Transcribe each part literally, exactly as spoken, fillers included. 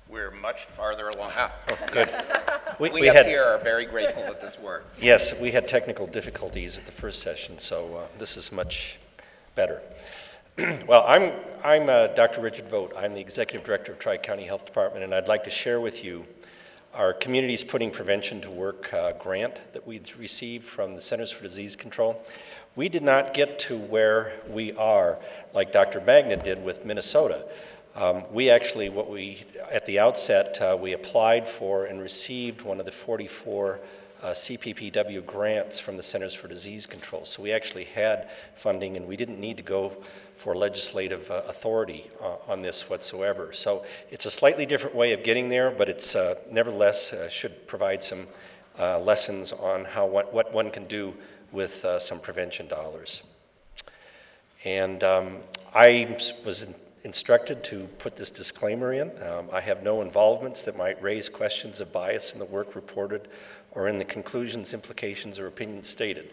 We're much farther along. Ah, oh, good. We, we, we up had, here are very grateful that this works. Yes, we had technical difficulties at the first session, so uh, this is much better. Well, I'm, I'm uh, Doctor Richard Vogt. I'm the Executive Director of Tri-County Health Department, and I'd like to share with you our Communities Putting Prevention to Work uh, grant that we received from the Centers for Disease Control. We did not get to where we are like Doctor Magna did with Minnesota. Um, we actually, what we, at the outset, uh, we applied for and received one of the forty-four uh, C P P W grants from the Centers for Disease Control. So we actually had funding, and we didn't need to go for legislative uh, authority uh, on this whatsoever. So it's a slightly different way of getting there, but it's uh, nevertheless uh, should provide some uh, lessons on how what, what one can do with uh, some prevention dollars. And um, I was in, instructed to put this disclaimer in. Um, I have no involvements that might raise questions of bias in the work reported or in the conclusions, implications, or opinions stated.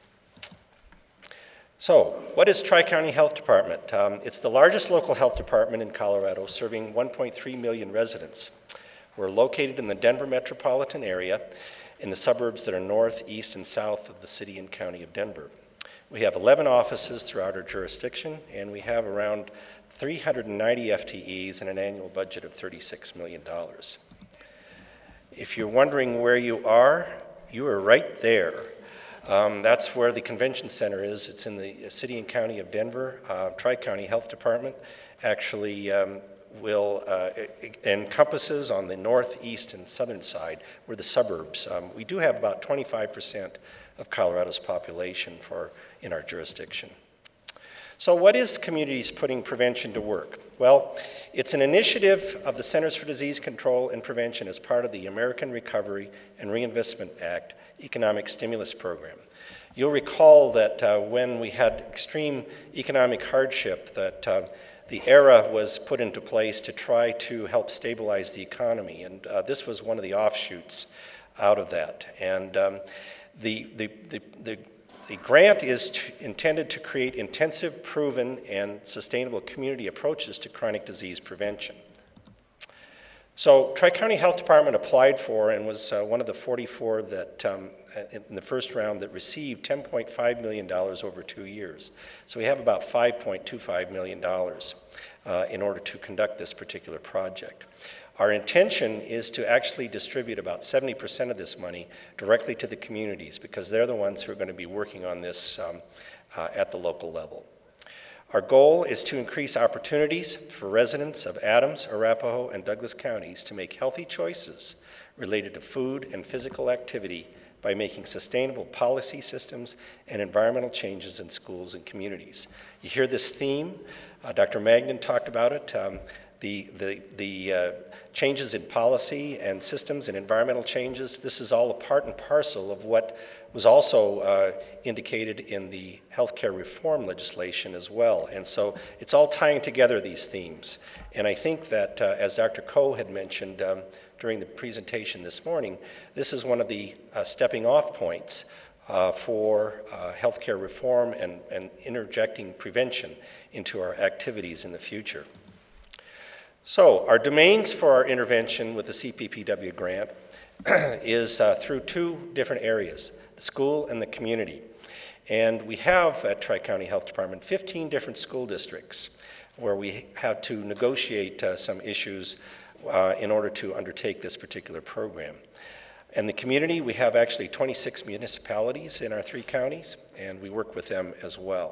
So, what is Tri-County Health Department? Um, it's the largest local health department in Colorado, serving one point three million residents. We're located in the Denver metropolitan area in the suburbs that are north, east, and south of the city and county of Denver. We have eleven offices throughout our jurisdiction, and we have around three hundred ninety F T Es and an annual budget of thirty-six million dollars. If you're wondering where you are, you are right there. Um, that's where the convention center is. It's in the city and county of Denver. Uh, Tri-County Health Department actually um, will uh, encompasses on the northeast and southern side, where the suburbs. Um, we do have about twenty-five percent of Colorado's population for in our jurisdiction. So what is Communities Putting Prevention to Work? Well, it's an initiative of the Centers for Disease Control and Prevention as part of the American Recovery and Reinvestment Act economic stimulus program. You'll recall that uh, when we had extreme economic hardship, that uh, the E R A was put into place to try to help stabilize the economy, and uh, this was one of the offshoots out of that. And um, the, the, the, the The grant is to, intended to create intensive, proven, and sustainable community approaches to chronic disease prevention. So Tri-County Health Department applied for and was uh, one of the forty-four that um, in the first round that received ten point five million dollars over two years. So we have about five point two five million dollars uh, in order to conduct this particular project. Our intention is to actually distribute about seventy percent of this money directly to the communities, because they're the ones who are going to be working on this um, uh, at the local level. Our goal is to increase opportunities for residents of Adams, Arapahoe, and Douglas counties to make healthy choices related to food and physical activity by making sustainable policy systems and environmental changes in schools and communities. You hear this theme. Uh, Doctor Magnan talked about it. Um, The, the, the uh, changes in policy and systems and environmental changes, this is all a part and parcel of what was also uh, indicated in the healthcare reform legislation as well. And so it's all tying together these themes. And I think that, uh, as Doctor Coe had mentioned um, during the presentation this morning, this is one of the uh, stepping off points uh, for uh, healthcare reform and, and interjecting prevention into our activities in the future. So our domains for our intervention with the C P P W grant is uh, through two different areas, the school and the community. And we have at Tri-County Health Department fifteen different school districts where we have to negotiate uh, some issues uh, in order to undertake this particular program. In the community, we have actually twenty-six municipalities in our three counties, and we work with them as well.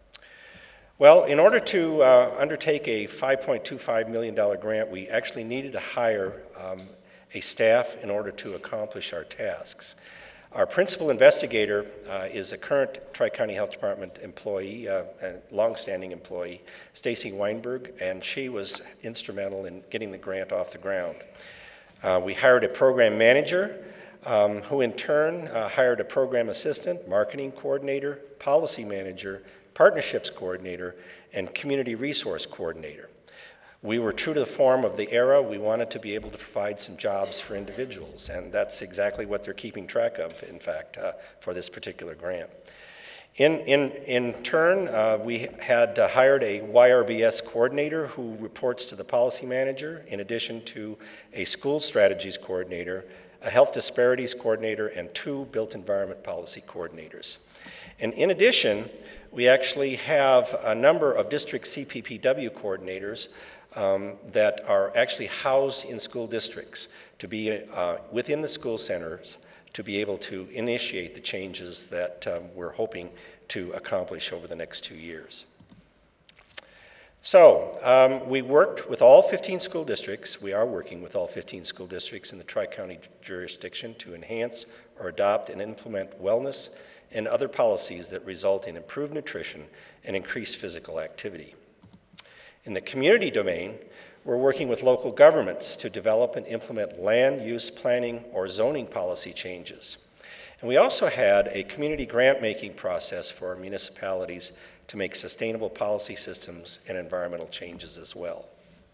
Well, in order to uh, undertake a five point two five million dollars grant, we actually needed to hire um, a staff in order to accomplish our tasks. Our principal investigator uh, is a current Tri-County Health Department employee, uh, a longstanding employee, Stacy Weinberg, and she was instrumental in getting the grant off the ground. Uh, we hired a program manager, um, who in turn uh, hired a program assistant, marketing coordinator, policy manager, partnerships coordinator, and community resource coordinator. We were true to the form of the E R A. We wanted to be able to provide some jobs for individuals, and that's exactly what they're keeping track of, in fact, uh, for this particular grant. In, in, in turn, uh, we had uh, hired a Y R B S coordinator who reports to the policy manager, in addition to a school strategies coordinator, a health disparities coordinator, and two built environment policy coordinators. And in addition, we actually have a number of district C P P W coordinators um, that are actually housed in school districts to be uh, within the school centers to be able to initiate the changes that um, we're hoping to accomplish over the next two years. So um, we worked with all fifteen school districts. We are working with all fifteen school districts in the Tri-County jurisdiction to enhance or adopt and implement wellness and other policies that result in improved nutrition and increased physical activity. In the community domain, we're working with local governments to develop and implement land use planning or zoning policy changes. And we also had a community grant-making process for our municipalities to make sustainable policy systems and environmental changes as well.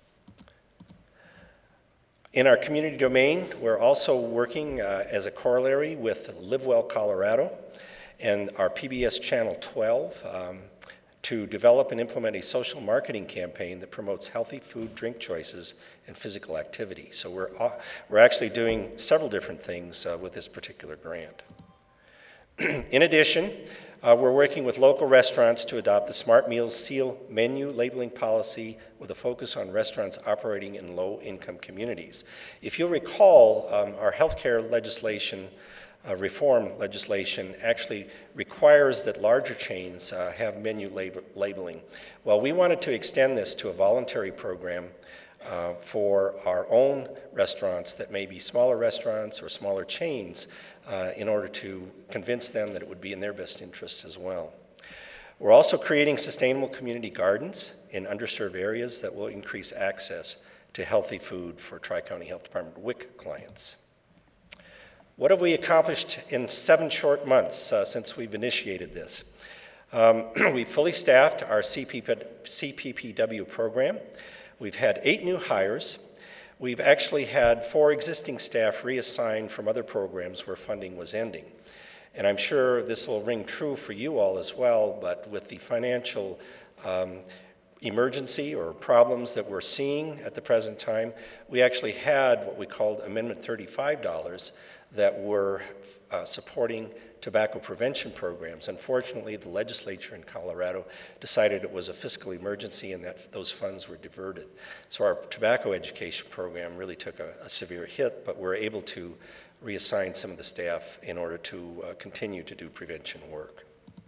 In our community domain, we're also working uh, as a corollary with Live Well Colorado and our P B S Channel twelve um, to develop and implement a social marketing campaign that promotes healthy food, drink choices, and physical activity. So we're, uh, we're actually doing several different things uh, with this particular grant. In addition, uh, we're working with local restaurants to adopt the Smart Meals Seal menu labeling policy with a focus on restaurants operating in low-income communities. If you'll recall, um, our healthcare legislation Uh, reform legislation actually requires that larger chains uh, have menu lab labeling. Well, we wanted to extend this to a voluntary program uh, for our own restaurants that may be smaller restaurants or smaller chains uh, in order to convince them that it would be in their best interests as well. We're also creating sustainable community gardens in underserved areas that will increase access to healthy food for Tri-County Health Department W I C clients. What have we accomplished in seven short months uh, since we've initiated this? Um, we've fully staffed our C P P W program. We've had eight new hires. We've actually had four existing staff reassigned from other programs where funding was ending. And I'm sure this will ring true for you all as well, but with the financial um, emergency or problems that we're seeing at the present time, we actually had what we called Amendment thirty-five dollars that were uh, supporting tobacco prevention programs. Unfortunately, the legislature in Colorado decided it was a fiscal emergency and that those funds were diverted. So our tobacco education program really took a, a severe hit, but we're able to reassign some of the staff in order to uh, continue to do prevention work.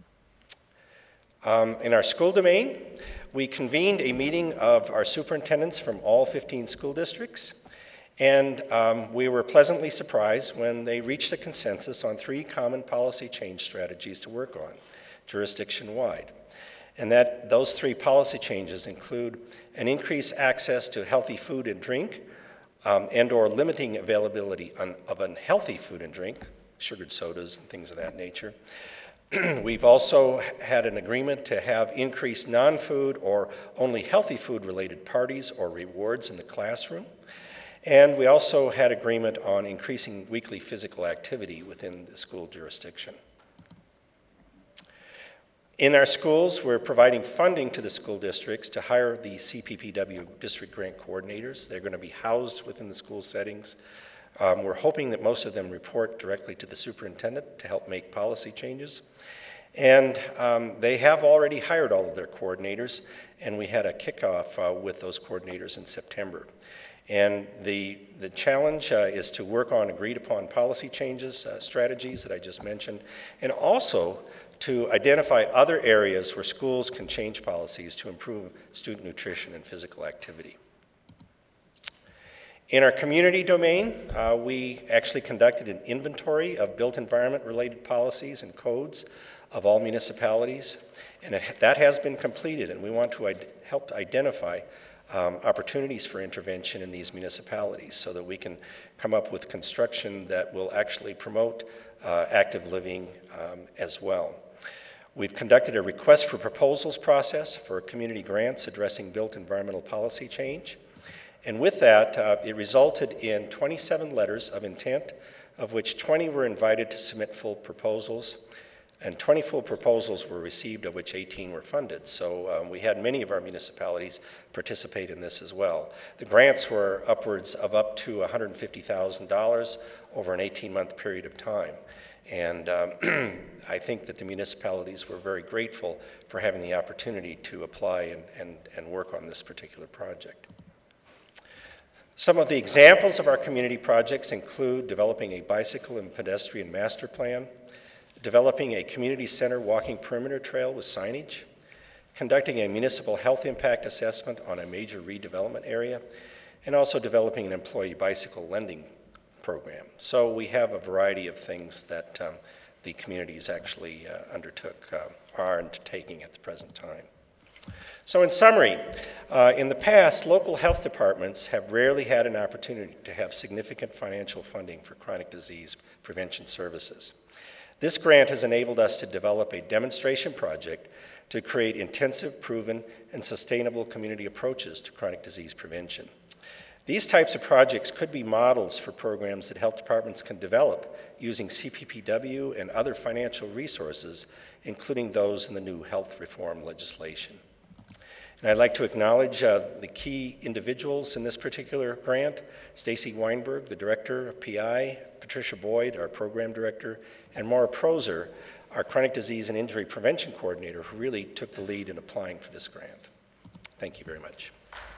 Um, in our school domain, we convened a meeting of our superintendents from all fifteen school districts. And um, we were pleasantly surprised when they reached a consensus on three common policy change strategies to work on, jurisdiction-wide. And that those three policy changes include an increased access to healthy food and drink, um, and or limiting availability on, of unhealthy food and drink, sugared sodas and things of that nature. We've also had an agreement to have increased non-food or only healthy food-related parties or rewards in the classroom. And we also had agreement on increasing weekly physical activity within the school jurisdiction. In our schools, we're providing funding to the school districts to hire the C P P W district grant coordinators. They're going to be housed within the school settings. Um, we're hoping that most of them report directly to the superintendent to help make policy changes. And um, they have already hired all of their coordinators, and we had a kickoff uh, with those coordinators in September. And the, the challenge uh, is to work on agreed upon policy changes, uh, strategies that I just mentioned, and also to identify other areas where schools can change policies to improve student nutrition and physical activity. In our community domain, uh, we actually conducted an inventory of built environment related policies and codes of all municipalities, and it, that has been completed, and we want to id- help to identify Um, opportunities for intervention in these municipalities so that we can come up with construction that will actually promote uh, active living um, as well. We've conducted a request for proposals process for community grants addressing built environmental policy change. And with that, uh, it resulted in twenty-seven letters of intent, of which twenty were invited to submit full proposals. And twenty full proposals were received, of which eighteen were funded. So um, we had many of our municipalities participate in this as well. The grants were upwards of up to one hundred fifty thousand dollars over an eighteen-month period of time. And um, I think that the municipalities were very grateful for having the opportunity to apply and, and, and work on this particular project. Some of the examples of our community projects include developing a bicycle and pedestrian master plan, developing a community center walking perimeter trail with signage, conducting a municipal health impact assessment on a major redevelopment area, and also developing an employee bicycle lending program. So we have a variety of things that um, the communities actually uh, undertook, uh, are undertaking at the present time. So in summary, uh, in the past, local health departments have rarely had an opportunity to have significant financial funding for chronic disease prevention services. This grant has enabled us to develop a demonstration project to create intensive, proven, and sustainable community approaches to chronic disease prevention. These types of projects could be models for programs that health departments can develop using C P P W and other financial resources, including those in the new health reform legislation. And I'd like to acknowledge uh, the key individuals in this particular grant: Stacy Weinberg, the Director of P I, Patricia Boyd, our Program Director, and Maura Proser, our Chronic Disease and Injury Prevention Coordinator, who really took the lead in applying for this grant. Thank you very much.